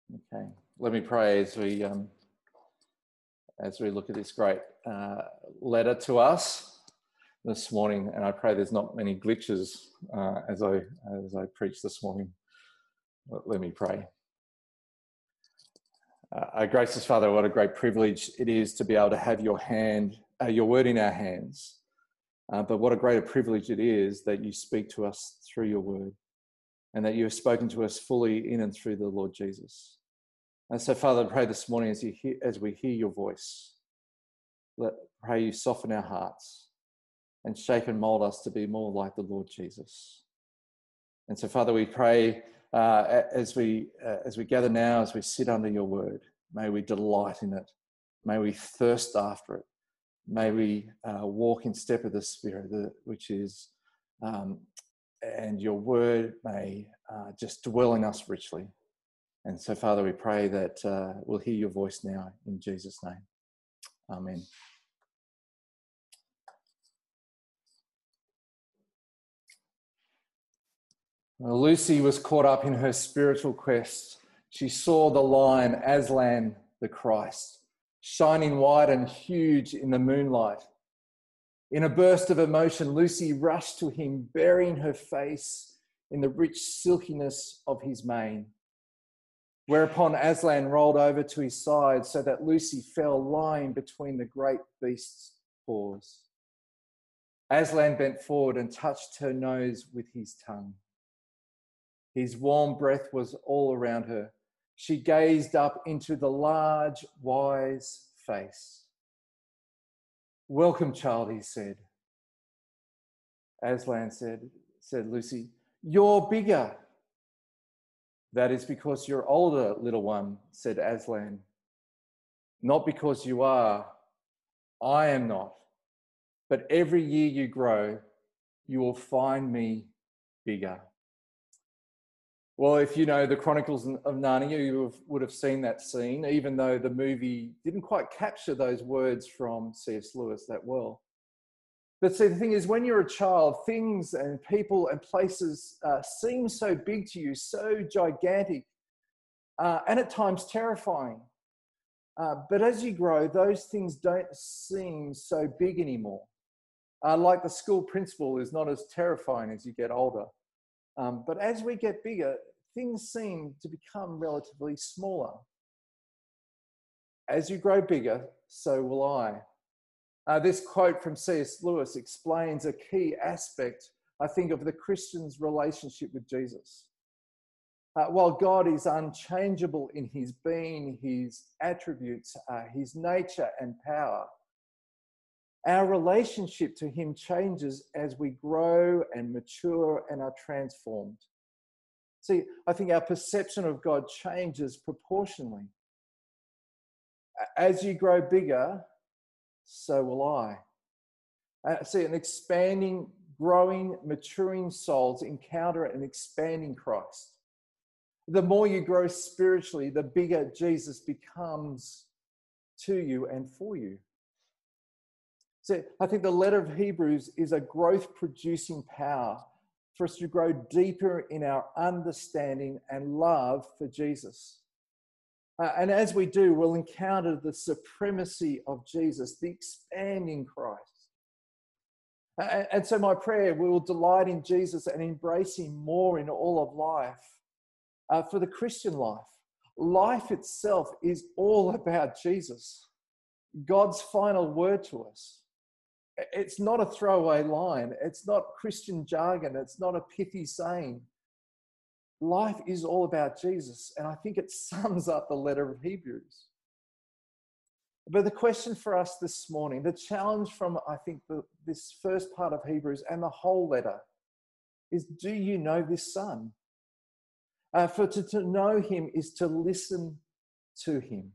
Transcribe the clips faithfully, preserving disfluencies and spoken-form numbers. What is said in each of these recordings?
Okay, let me pray as we um, as we look at this great uh, letter to us this morning, and I pray there's not many glitches uh, as I as I preach this morning. Let me pray. Uh, our gracious Father, what a great privilege it is to be able to have your hand, uh, your word in our hands. Uh, but what a greater privilege it is that you speak to us through your word, and that you have spoken to us fully in and through the Lord Jesus. And so, Father, I pray this morning as you hear, as we hear your voice, let pray you soften our hearts and shape and mold us to be more like the Lord Jesus. And so, Father, we pray uh, as we uh, as we gather now, as we sit under your word, may we delight in it, may we thirst after it, may we uh, walk in step with the Spirit, the, which is, um, and your word may uh, just dwell in us richly. And so, Father, we pray that uh, we'll hear your voice now in Jesus' name. Amen. Well, Lucy was caught up in her spiritual quest. She saw the lion, Aslan, the Christ, shining white and huge in the moonlight. In a burst of emotion, Lucy rushed to him, burying her face in the rich silkiness of his mane. Whereupon Aslan rolled over to his side so that Lucy fell lying between the great beast's paws. Aslan bent forward and touched her nose with his tongue. His warm breath was all around her. She gazed up into the large, wise face. "Welcome, child," he said. Aslan said, said Lucy, "You're bigger." "That is because you're older, little one," said Aslan. "Not because you are. I am not. But every year you grow, you will find me bigger." Well, if you know the Chronicles of Narnia, you would have seen that scene, even though the movie didn't quite capture those words from C S Lewis that well. But see, the thing is, when you're a child, things and people and places uh, seem so big to you, so gigantic, uh, and at times terrifying. Uh, but as you grow, those things don't seem so big anymore. Uh, like the school principal is not as terrifying as you get older. Um, but as we get bigger, things seem to become relatively smaller. As you grow bigger, so will I. Uh, this quote from C S Lewis explains a key aspect, I think, of the Christian's relationship with Jesus. Uh, while God is unchangeable in his being, his attributes, uh, his nature and power, our relationship to him changes as we grow and mature and are transformed. See, I think our perception of God changes proportionally. As you grow bigger, so will I. Uh, see, an expanding, growing, maturing souls encounter an expanding Christ. The more you grow spiritually, the bigger Jesus becomes to you and for you. So I think the letter of Hebrews is a growth-producing power for us to grow deeper in our understanding and love for Jesus. Uh, and as we do, we'll encounter the supremacy of Jesus, the expanding Christ. Uh, and so my prayer, we will delight in Jesus and embrace him more in all of life. Uh, for the Christian life, life itself is all about Jesus, God's final word to us. It's not a throwaway line. It's not Christian jargon. It's not a pithy saying. Life is all about Jesus, and I think it sums up the letter of Hebrews. But the question for us this morning, the challenge from, I think, the, this first part of Hebrews and the whole letter is, do you know this Son? Uh, for to, to know him is to listen to him.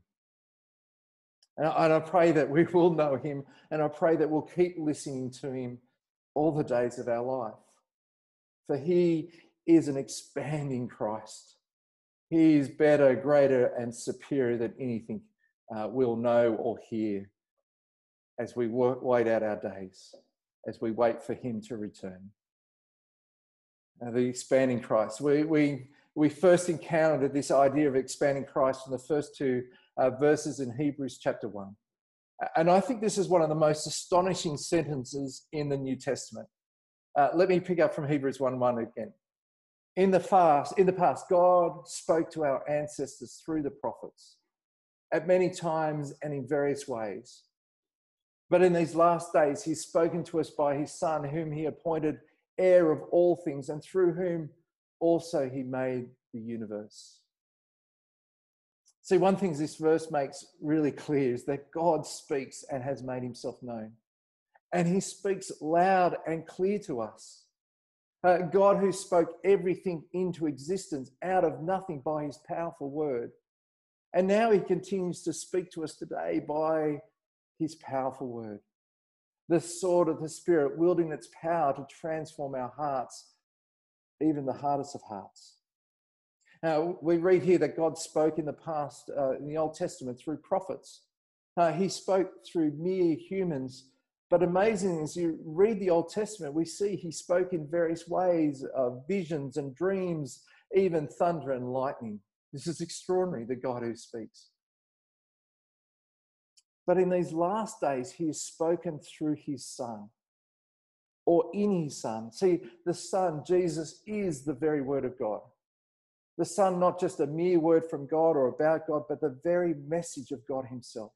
And I, and I pray that we will know him, and I pray that we'll keep listening to him all the days of our life. For he is an expanding Christ. He is better, greater, and superior than anything uh, we'll know or hear as we work, wait out our days, as we wait for him to return. Uh, the expanding Christ. We, we we first encountered this idea of expanding Christ in the first two uh, verses in Hebrews chapter one. And I think this is one of the most astonishing sentences in the New Testament. Uh, let me pick up from Hebrews one one again. In the past, in the past, God spoke to our ancestors through the prophets at many times and in various ways. But in these last days, he's spoken to us by his Son, whom he appointed heir of all things, and through whom also he made the universe. See, one thing this verse makes really clear is that God speaks and has made himself known. And he speaks loud and clear to us. Uh, God who spoke everything into existence out of nothing by his powerful word. And now he continues to speak to us today by his powerful word. The sword of the Spirit wielding its power to transform our hearts, even the hardest of hearts. Now, we read here that God spoke in the past, uh, in the Old Testament, through prophets. Uh, he spoke through mere humans. But amazing, as you read the Old Testament, we see he spoke in various ways, uh, visions and dreams, even thunder and lightning. This is extraordinary, the God who speaks. But in these last days, he has spoken through his Son, or in his Son. See, the Son, Jesus, is the very word of God. The Son, not just a mere word from God or about God, but the very message of God himself.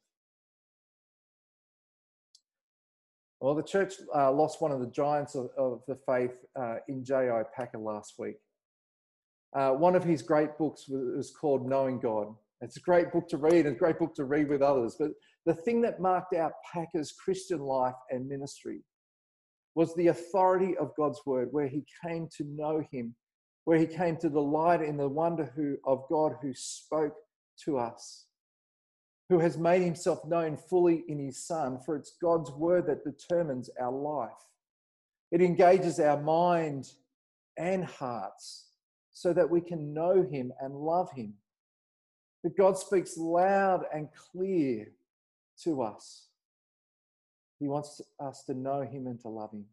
Well, the church uh, lost one of the giants of, of the faith uh, in J I Packer last week. Uh, one of his great books was, was called Knowing God. It's a great book to read, and a great book to read with others. But the thing that marked out Packer's Christian life and ministry was the authority of God's word, where he came to know him, where he came to delight in the wonder who, of God who spoke to us, who has made himself known fully in his Son, for it's God's word that determines our life. It engages our mind and hearts so that we can know him and love him. But God speaks loud and clear to us. He wants us to know him and to love him.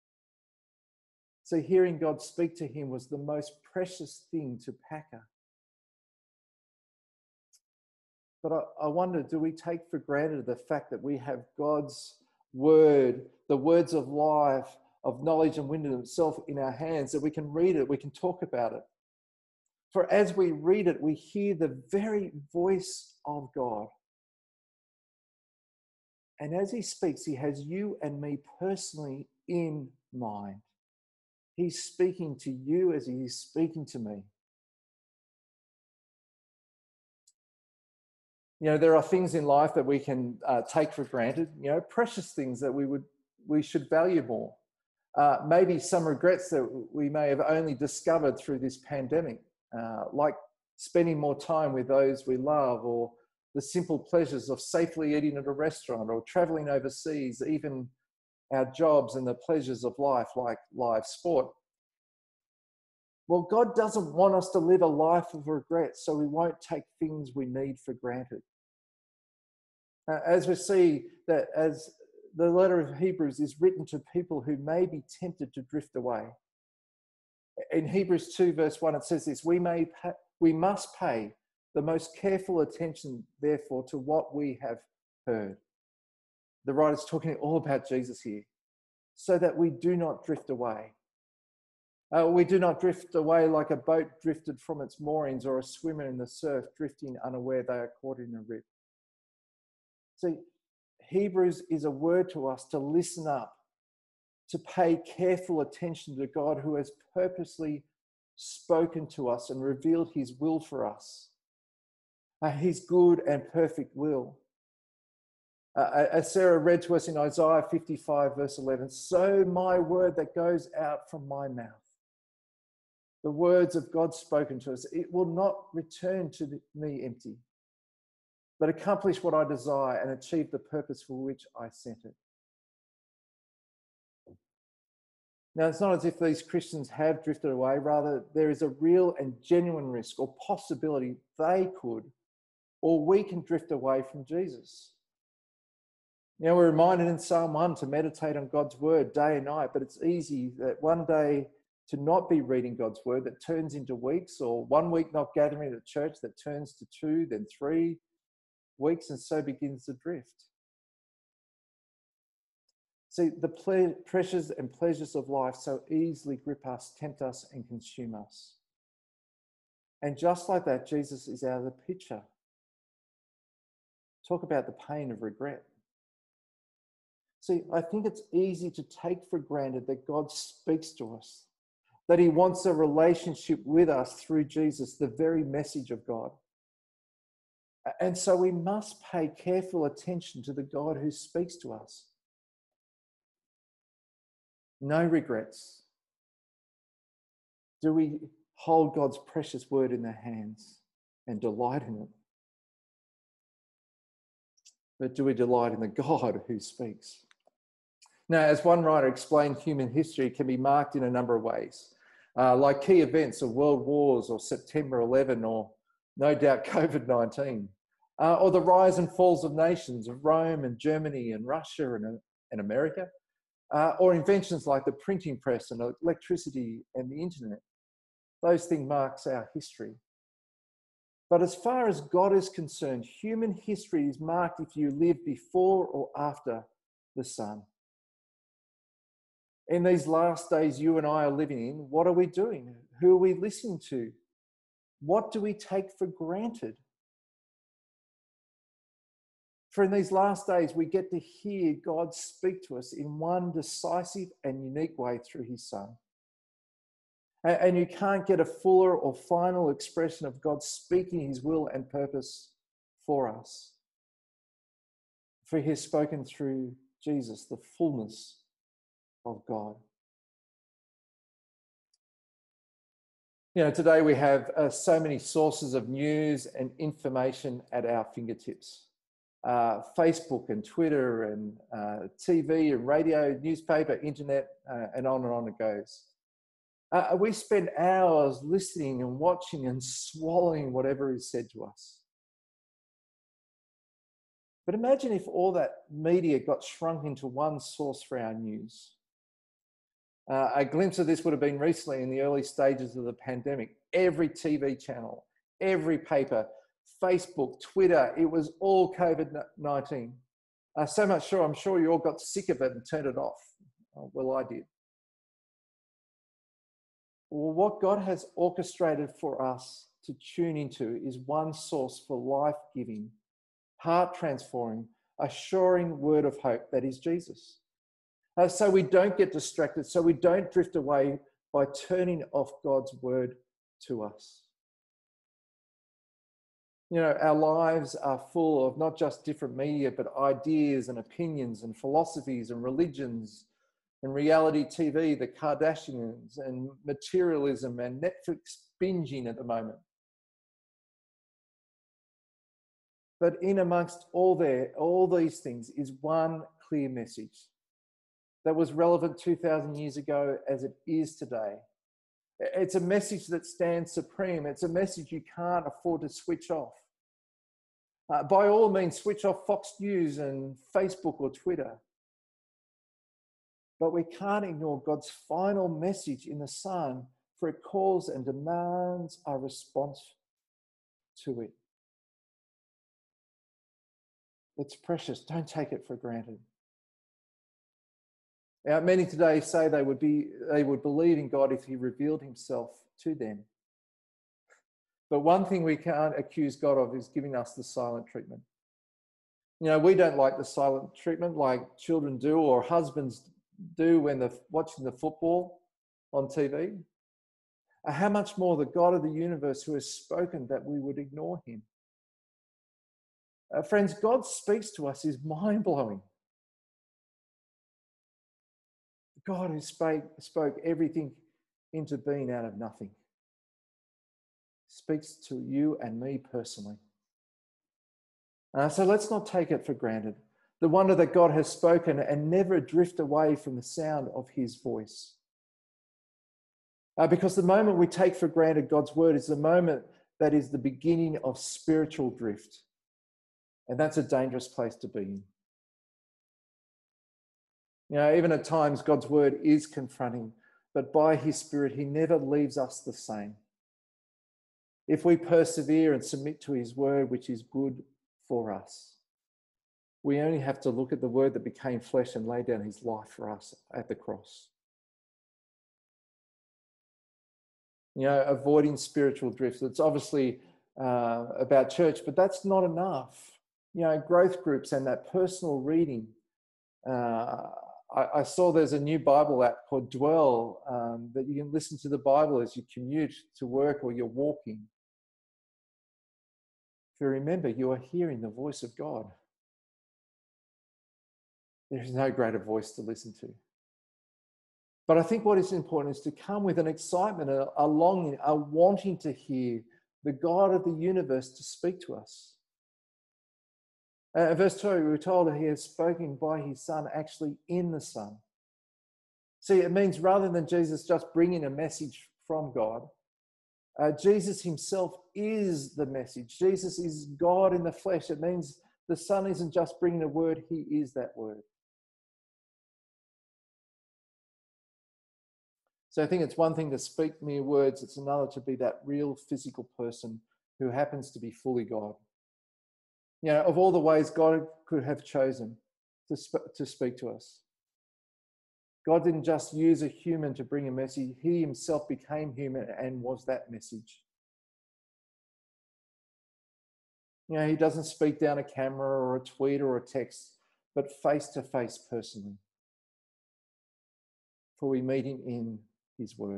So hearing God speak to him was the most precious thing to Packer. But I, I wonder, do we take for granted the fact that we have God's word, the words of life, of knowledge and wisdom itself in our hands, that we can read it, we can talk about it? For as we read it, we hear the very voice of God. And as he speaks, he has you and me personally in mind. He's speaking to you as he is speaking to me. You know, there are things in life that we can uh, take for granted, you know, precious things that we would, we should value more. Uh, maybe some regrets that we may have only discovered through this pandemic, uh, like spending more time with those we love, or the simple pleasures of safely eating at a restaurant, or traveling overseas, even our jobs and the pleasures of life like live sport. Well, God doesn't want us to live a life of regret, so we won't take things we need for granted. Uh, as we see that as the letter of Hebrews is written to people who may be tempted to drift away. In Hebrews two verse one, it says this: we may pay, we must pay the most careful attention, therefore, to what we have heard. The writer's talking all about Jesus here, so that we do not drift away. Uh, we do not drift away like a boat drifted from its moorings, or a swimmer in the surf drifting unaware they are caught in a rip. See, Hebrews is a word to us to listen up, to pay careful attention to God who has purposely spoken to us and revealed his will for us, uh, his good and perfect will. Uh, as Sarah read to us in Isaiah fifty-five verse eleven, so my word that goes out from my mouth, the words of God spoken to us, it will not return to me empty, but accomplish what I desire and achieve the purpose for which I sent it. Now, it's not as if these Christians have drifted away. Rather, there is a real and genuine risk or possibility they could, or we can drift away from Jesus. You know, we're reminded in Psalm one to meditate on God's word day and night, but it's easy that one day to not be reading God's word that turns into weeks, or one week not gathering at church that turns to two, then three weeks, and so begins to drift. See, the ple- pressures and pleasures of life so easily grip us, tempt us, and consume us. And just like that, Jesus is out of the picture. Talk about the pain of regret. See, I think it's easy to take for granted that God speaks to us, that he wants a relationship with us through Jesus, the very message of God. And so we must pay careful attention to the God who speaks to us. No regrets. Do we hold God's precious word in their hands and delight in it? But do we delight in the God who speaks? Now, as one writer explained, human history can be marked in a number of ways, uh, like key events of world wars or September eleventh, or no doubt COVID nineteen, uh, or the rise and falls of nations of Rome and Germany and Russia and, and America. Uh, or inventions like the printing press and electricity and the internet. Those things marks our history. But as far as God is concerned, human history is marked if you live before or after the Son. In these last days you and I are living in, what are we doing? Who are we listening to? What do we take for granted? For in these last days, we get to hear God speak to us in one decisive and unique way through his Son. And you can't get a fuller or final expression of God speaking his will and purpose for us. For he has spoken through Jesus, the fullness of God. You know, today we have uh, so many sources of news and information at our fingertips. Uh, Facebook and Twitter and uh, T V and radio, newspaper, internet, uh, and on and on it goes. Uh, we spend hours listening and watching and swallowing whatever is said to us. But imagine if all that media got shrunk into one source for our news. Uh, a glimpse of this would have been recently in the early stages of the pandemic. Every T V channel, every paper, Facebook, Twitter, it was all COVID nineteen. Uh, so much so, I'm sure you all got sick of it and turned it off. Uh, well, I did. Well, what God has orchestrated for us to tune into is one source for life-giving, heart-transforming, assuring word of hope, that is Jesus. Uh, so we don't get distracted, so we don't drift away by turning off God's word to us. You know, our lives are full of not just different media, but ideas and opinions and philosophies and religions and reality T V, the Kardashians, and materialism and Netflix binging at the moment. But in amongst all there, all these things is one clear message that was relevant two thousand years ago as it is today. It's a message that stands supreme. It's a message you can't afford to switch off. Uh, by all means, switch off Fox News and Facebook or Twitter. But we can't ignore God's final message in the Son, for it calls and demands our response to it. It's precious. Don't take it for granted. Now, many today say they would be, they would believe in God if he revealed himself to them. But one thing we can't accuse God of is giving us the silent treatment. You know, we don't like the silent treatment like children do or husbands do when they're watching the football on T V. How much more the God of the universe who has spoken that we would ignore him? Uh, friends, God speaks to us is mind-blowing. God who spoke, spoke everything into being out of nothing speaks to you and me personally. Uh, so let's not take it for granted. The wonder that God has spoken and never drift away from the sound of his voice. Uh, because the moment we take for granted God's word is the moment that is the beginning of spiritual drift. And that's a dangerous place to be in. You know, even at times, God's word is confronting. but by his Spirit, he never leaves us the same. If we persevere and submit to his word, which is good for us, we only have to look at the word that became flesh and laid down his life for us at the cross. You know, avoiding spiritual drifts. It's obviously uh, about church, but that's not enough. You know, growth groups and that personal reading. Uh, I, I saw there's a new Bible app called Dwell um, that you can listen to the Bible as you commute to work or you're walking. If you remember, you are hearing the voice of God. There is no greater voice to listen to. But I think what is important is to come with an excitement, a, a longing, a wanting to hear the God of the universe to speak to us. Uh, verse two, we were told that he has spoken by his Son, actually in the Son. See, it means rather than Jesus just bringing a message from God, uh, Jesus himself is the message. Jesus is God in the flesh. It means the Son isn't just bringing a word, he is that word. So I think it's one thing to speak mere words, it's another to be that real physical person who happens to be fully God. You know, of all the ways God could have chosen to, sp- to speak to us, God didn't just use a human to bring a message. He himself became human and was that message. You know, he doesn't speak down a camera or a tweet or a text, but face to face personally. For we meet him in his word.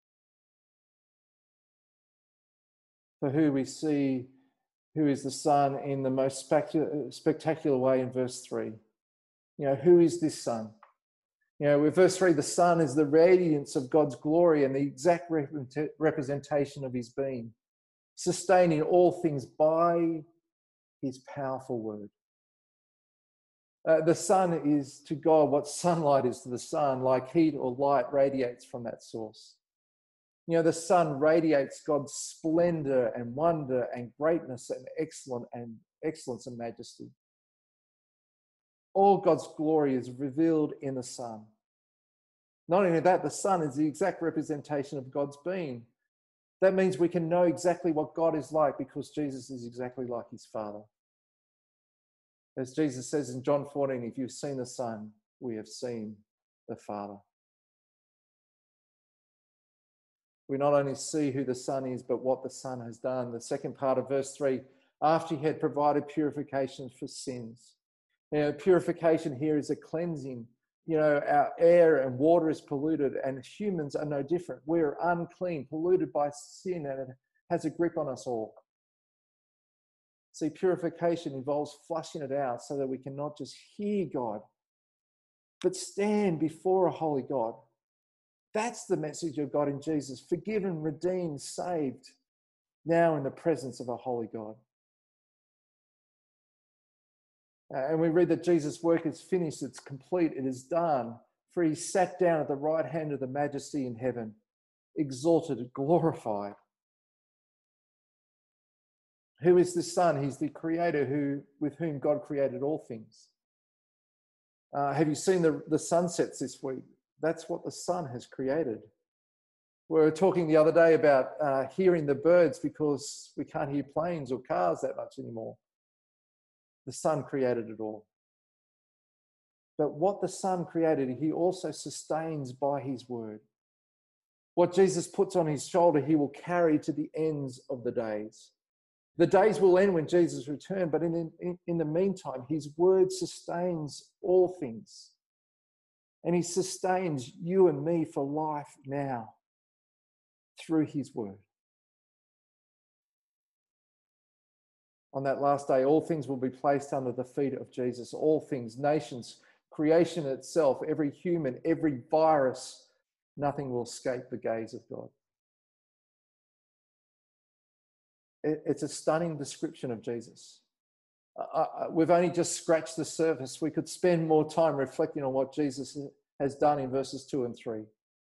For who we see, who is the Son in the most spectacular way in verse three. You know, who is this Son? You know, with verse three, the Son is the radiance of God's glory and the exact representation of his being, sustaining all things by his powerful word. Uh, the Son is to God what sunlight is to the sun, like heat or light radiates from that source. You know, the Son radiates God's splendor and wonder and greatness and excellence and excellence and majesty. All God's glory is revealed in the Son. Not only that, the Son is the exact representation of God's being. That means we can know exactly what God is like because Jesus is exactly like his Father. As Jesus says in John fourteen, if you've seen the Son, we have seen the Father. We not only see who the Son is, but what the Son has done. The second part of verse three, after he had provided purification for sins. You know, purification here is a cleansing. You know, our air and water is polluted and humans are no different. We're unclean, polluted by sin, and it has a grip on us all. See, purification involves flushing it out so that we can not just hear God, but stand before a holy God. That's the message of God in Jesus, forgiven, redeemed, saved, now in the presence of a holy God. Uh, and we read that Jesus' work is finished, it's complete, it is done, for he sat down at the right hand of the Majesty in heaven, exalted, glorified. Who is the Son? He's the Creator who, with whom God created all things. Uh, have you seen the, the sunsets this week? That's what the Son has created. We were talking the other day about uh, hearing the birds because we can't hear planes or cars that much anymore. The Son created it all. But what the Son created, he also sustains by his word. What Jesus puts on his shoulder, he will carry to the ends of the days. The days will end when Jesus returns, but in, in, in the meantime, his word sustains all things. And he sustains you and me for life now through his word. On that last day, all things will be placed under the feet of Jesus. All things, nations, creation itself, every human, every virus, nothing will escape the gaze of God. It's a stunning description of Jesus. Uh, we've only just scratched the surface. We could spend more time reflecting on what Jesus has done in verses two and three.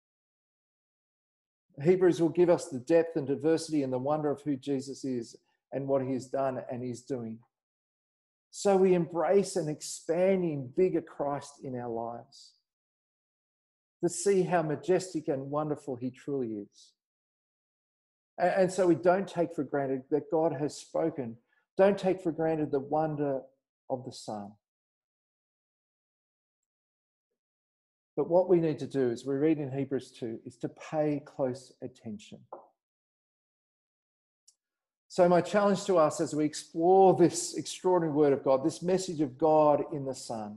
Hebrews will give us the depth and diversity and the wonder of who Jesus is and what he has done and is doing. So we embrace an expanding, bigger Christ in our lives. to see how majestic and wonderful he truly is. And so we don't take for granted that God has spoken. Don't take for granted the wonder of the Son. But what we need to do, as we read in Hebrews two, is to pay close attention. So my challenge to us as we explore this extraordinary word of God, this message of God in the Son,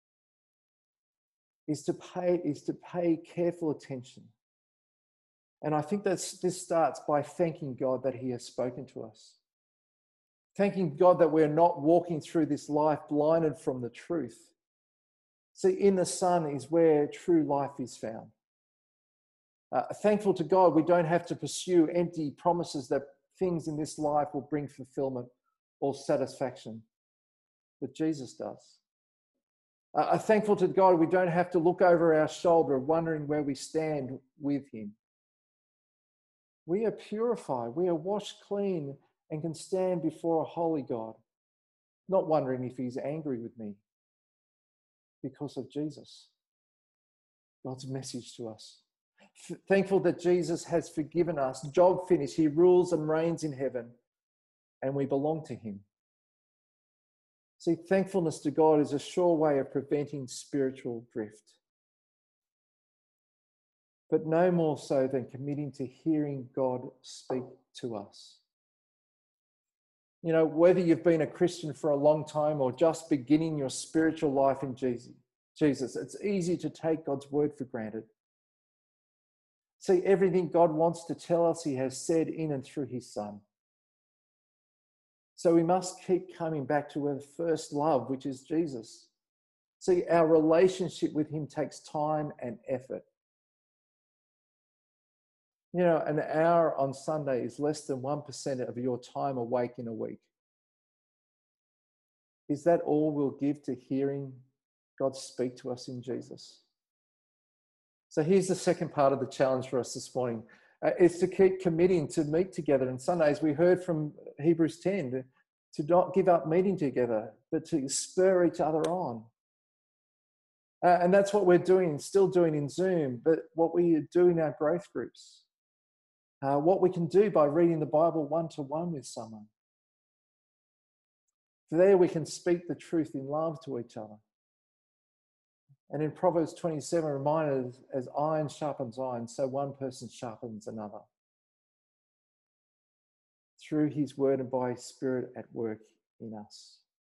is to pay, is to pay careful attention. And I think that this starts by thanking God that he has spoken to us. Thanking God that we're not walking through this life blinded from the truth. See, in the Son is where true life is found. Uh, thankful to God, we don't have to pursue empty promises that things in this life will bring fulfillment or satisfaction, but Jesus does. Uh, thankful to God, we don't have to look over our shoulder wondering where we stand with him. We are purified, we are washed clean and can stand before a holy God, not wondering if he's angry with me because of Jesus. God's message to us. F- thankful that Jesus has forgiven us. Job finished. He rules and reigns in heaven, and we belong to him. See, thankfulness to God is a sure way of preventing spiritual drift. But no more so than committing to hearing God speak to us. You know, whether you've been a Christian for a long time or just beginning your spiritual life in Jesus, Jesus, it's easy to take God's word for granted. See, everything God wants to tell us, he has said in and through his Son. So we must keep coming back to our first love, which is Jesus. See, our relationship with him takes time and effort. You know, an hour on Sunday is less than one percent of your time awake in a week. Is that all we'll give to hearing God speak to us in Jesus? So here's the second part of the challenge for us this morning. Uh, it's to keep committing to meet together. And Sundays, we heard from Hebrews ten, to, to not give up meeting together, but to spur each other on. Uh, and that's what we're doing, still doing in Zoom, but what we do in our growth groups. Uh, what we can do by reading the Bible one-to-one with someone. There we can speak the truth in love to each other. And in Proverbs twenty-seven, reminded us, as iron sharpens iron, so one person sharpens another. Through his word and by his Spirit at work in us.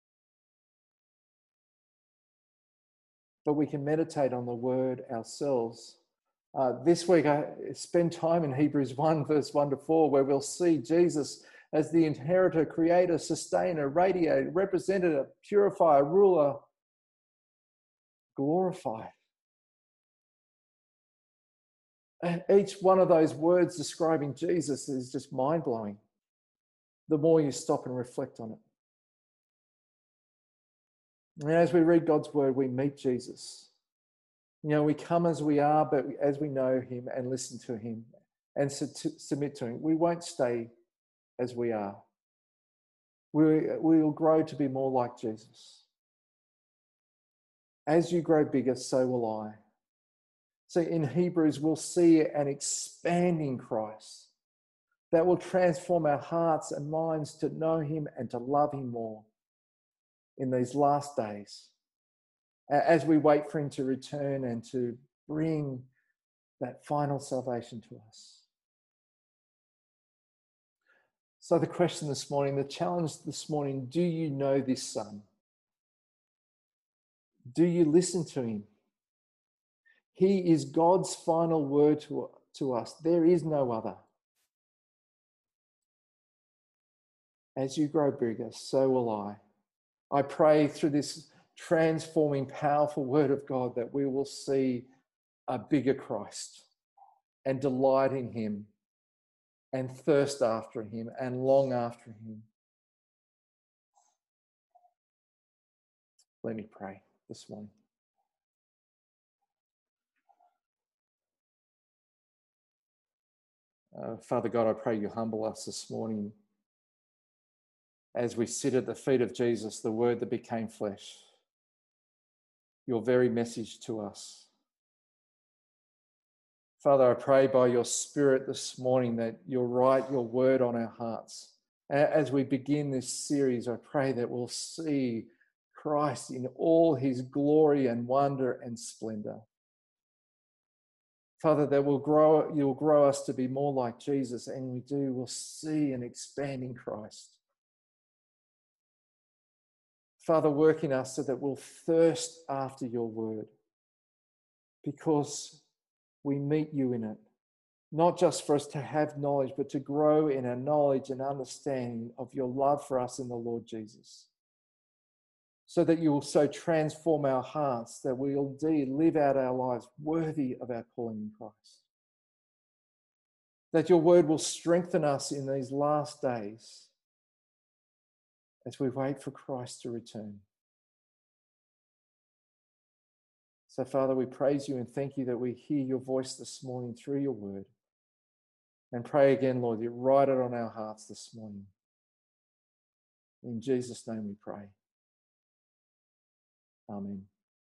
But we can meditate on the word ourselves. Uh, this week, I spend time in Hebrews one, verse one to four, where we'll see Jesus as the inheritor, creator, sustainer, radiator, representative, purifier, ruler, glorified. And each one of those words describing Jesus is just mind-blowing, the more you stop and reflect on it. And as we read God's word, we meet Jesus. You know, we come as we are, but as we know him and listen to him and submit to him, we won't stay as we are. We, we will grow to be more like Jesus. As you grow bigger, so will I. So in Hebrews, we'll see an expanding Christ that will transform our hearts and minds to know him and to love him more in these last days, as we wait for him to return and to bring that final salvation to us. So the question this morning, the challenge this morning, do you know this Son? Do you listen to him? He is God's final word to, to us. There is no other. As you grow bigger, so will I. I pray through this transforming, powerful word of God that we will see a bigger Christ and delight in him and thirst after him and long after him. Let me pray this morning. Uh, Father God, I pray you humble us this morning as we sit at the feet of Jesus, the word that became flesh, your very message to us. Father, I pray by your Spirit this morning that you'll write your word on our hearts. As we begin this series, I pray that we'll see Christ in all his glory and wonder and splendor. Father, that will grow, you'll grow us to be more like Jesus, and we do, we'll see an expanding Christ. Father, work in us so that we'll thirst after your word, because we meet you in it, not just for us to have knowledge, but to grow in our knowledge and understanding of your love for us in the Lord Jesus, so that you will so transform our hearts that we'll indeed live out our lives worthy of our calling in Christ. That your word will strengthen us in these last days as we wait for Christ to return. So, Father, we praise you and thank you that we hear your voice this morning through your word. And pray again, Lord, you write it on our hearts this morning. In Jesus' name we pray. Amen.